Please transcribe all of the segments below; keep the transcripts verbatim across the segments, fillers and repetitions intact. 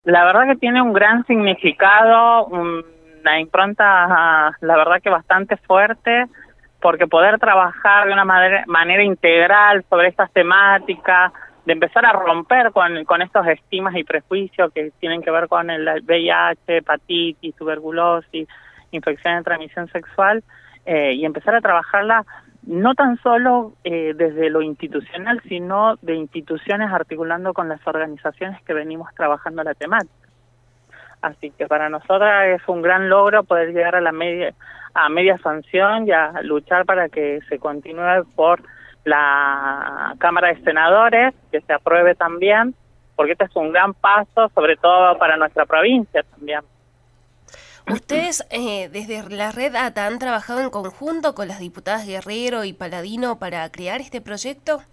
La verdad que tiene un gran significado, una impronta, la verdad que bastante fuerte, porque poder trabajar de una manera, manera integral sobre estas temáticas, de empezar a romper con, con estos estigmas y prejuicios que tienen que ver con el V I H, hepatitis, tuberculosis, infección de transmisión sexual, eh, y empezar a trabajarla no tan solo eh, desde lo institucional, sino de instituciones articulando con las organizaciones que venimos trabajando la temática. Así que para nosotras es un gran logro poder llegar a la media, a media sanción y a luchar para que se continúe por la Cámara de Senadores, que se apruebe también, porque este es un gran paso, sobre todo para nuestra provincia también. Ustedes eh, desde la Red A T A han trabajado en conjunto con las diputadas Guerrero y Paladino para crear este proyecto.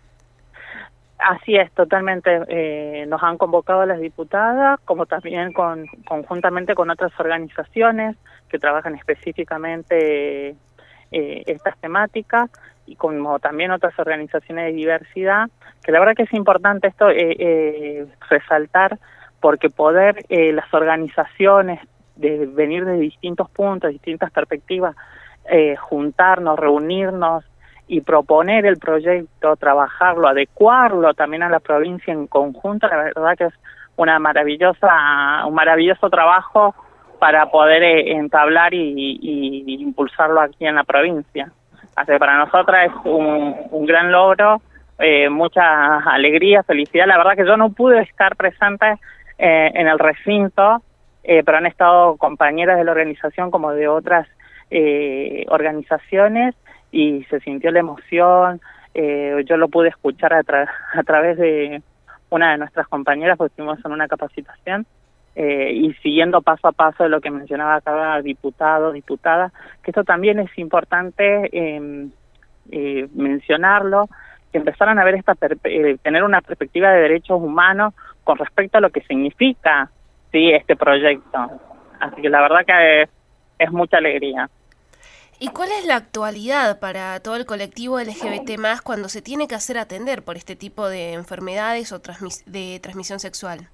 Así es, totalmente. Eh, nos han convocado a las diputadas, como también con, conjuntamente con otras organizaciones que trabajan específicamente eh, estas temáticas, y como también otras organizaciones de diversidad, que la verdad que es importante esto eh, eh, resaltar, porque poder eh, las organizaciones de venir de distintos puntos, distintas perspectivas, eh, juntarnos, reunirnos y proponer el proyecto, trabajarlo, adecuarlo también a la provincia en conjunto, la verdad que es una maravillosa, un maravilloso trabajo para poder eh, entablar y, y, y impulsarlo aquí en la provincia. Así que para nosotras es un, un gran logro, eh, mucha alegría, felicidad. La verdad que yo no pude estar presente eh, en el recinto, eh, pero han estado compañeras de la organización como de otras eh, organizaciones, y se sintió la emoción. Eh, yo lo pude escuchar a, tra a través de una de nuestras compañeras, porque estuvimos en una capacitación, eh, y siguiendo paso a paso lo que mencionaba cada diputado, diputada, que esto también es importante eh, eh, mencionarlo, que empezaran a ver esta eh, tener una perspectiva de derechos humanos con respecto a lo que significa, sí, este proyecto. Así que la verdad que es, es mucha alegría. ¿Y cuál es la actualidad para todo el colectivo L G B T más cuando se tiene que hacer atender por este tipo de enfermedades o transmis de transmisión sexual?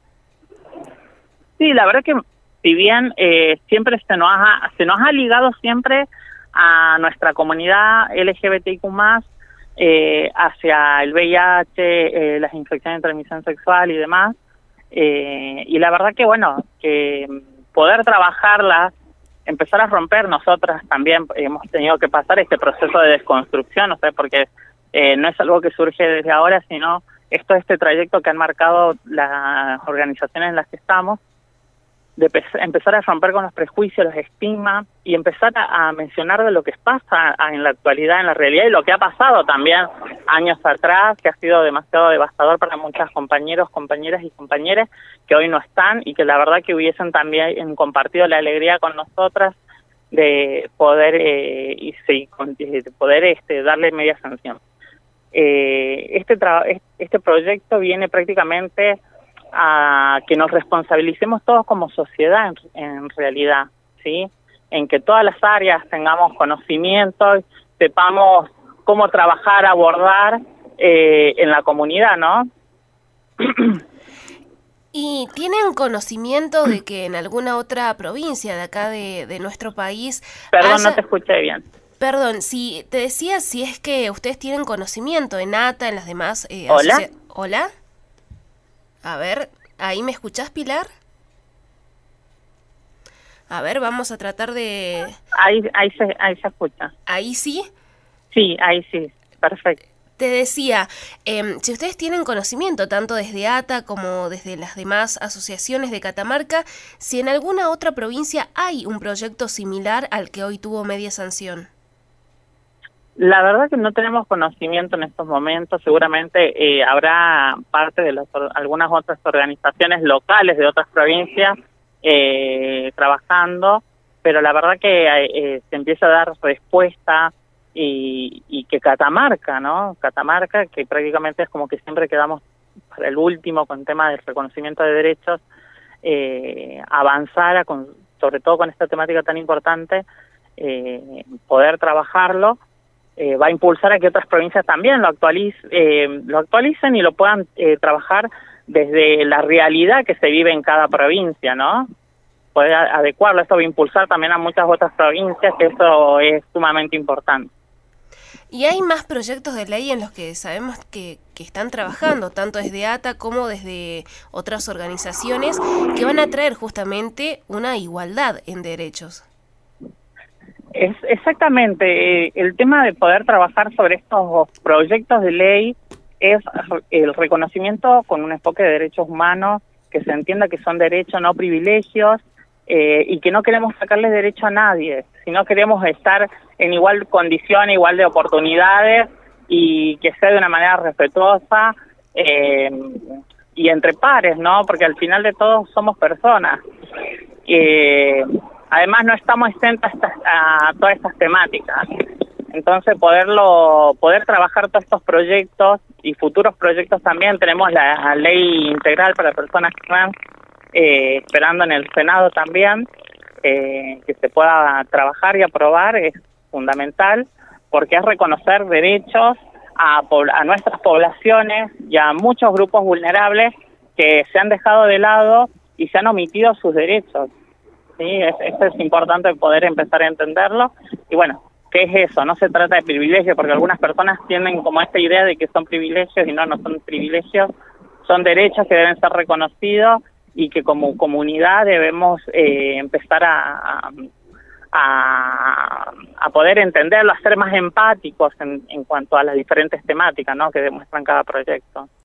Sí, la verdad que si bien eh, siempre se nos, ha, se nos ha ligado siempre a nuestra comunidad L G B T I Q más, eh, hacia el V I H, eh, las infecciones de transmisión sexual y demás, eh, y la verdad que bueno, que poder trabajarlas, empezar a romper, nosotras también hemos tenido que pasar este proceso de desconstrucción, o sea, porque eh, no es algo que surge desde ahora, sino esto este trayecto que han marcado las organizaciones en las que estamos, de empezar a romper con los prejuicios, los estigmas, y empezar a, a mencionar de lo que pasa en la actualidad, en la realidad, y lo que ha pasado también años atrás, que ha sido demasiado devastador para muchos compañeros, compañeras y compañeras que hoy no están, y que la verdad que hubiesen también compartido la alegría con nosotras de poder eh, y sí, de poder este darle media sanción. Eh, este, este proyecto viene prácticamente a que nos responsabilicemos todos como sociedad en, en realidad, ¿sí? En que todas las áreas tengamos conocimiento, sepamos cómo trabajar, abordar eh, en la comunidad, ¿no? ¿Y tienen conocimiento de que en alguna otra provincia de acá de, de nuestro país... Perdón, haya... no te escuché bien. Perdón, si te decía si es que ustedes tienen conocimiento en A T A, en las demás... Eh, ¿Hola? ¿Hola? A ver, ¿ahí me escuchás, Pilar? A ver, vamos a tratar de... Ahí, ahí, se, ahí se escucha. ¿Ahí sí? Sí, ahí sí, perfecto. Te decía, eh, si ustedes tienen conocimiento, tanto desde A T A como desde las demás asociaciones de Catamarca, si en alguna otra provincia hay un proyecto similar al que hoy tuvo media sanción. La verdad que no tenemos conocimiento en estos momentos. Seguramente eh, habrá parte de las, algunas otras organizaciones locales de otras provincias eh, trabajando, pero la verdad que eh, se empieza a dar respuesta y, y que Catamarca, ¿no? Catamarca, que prácticamente es como que siempre quedamos para el último con tema del reconocimiento de derechos, eh, avanzara, con, sobre todo con esta temática tan importante, eh, poder trabajarlo. Eh, va a impulsar a que otras provincias también lo, actualiz, eh, lo actualicen y lo puedan eh, trabajar desde la realidad que se vive en cada provincia, ¿no? Poder adecuarlo, esto va a impulsar también a muchas otras provincias, que eso es sumamente importante. Y hay más proyectos de ley en los que sabemos que, que están trabajando, tanto desde A T A como desde otras organizaciones, que van a traer justamente una igualdad en derechos. Es exactamente, el tema de poder trabajar sobre estos proyectos de ley es el reconocimiento con un enfoque de derechos humanos, que se entienda que son derechos, no privilegios, eh, y que no queremos sacarle derecho a nadie, sino queremos estar en igual condición, igual de oportunidades, y que sea de una manera respetuosa eh, y entre pares, ¿no? Porque al final de todo somos personas. Eh, además no estamos exentas a, a todas estas temáticas. Entonces poderlo, poder trabajar todos estos proyectos y futuros proyectos también. Tenemos la ley integral para personas trans eh, esperando en el Senado también, eh, que se pueda trabajar y aprobar, es fundamental, porque es reconocer derechos a, a nuestras poblaciones y a muchos grupos vulnerables que se han dejado de lado y se han omitido sus derechos. Sí, es, eso es importante poder empezar a entenderlo. Y bueno, ¿qué es eso? No se trata de privilegios, porque algunas personas tienen como esta idea de que son privilegios y no, no son privilegios, son derechos que deben ser reconocidos y que como comunidad debemos eh, empezar a, a, a poder entenderlo, a ser más empáticos en, en cuanto a las diferentes temáticas, ¿no?, que demuestran cada proyecto.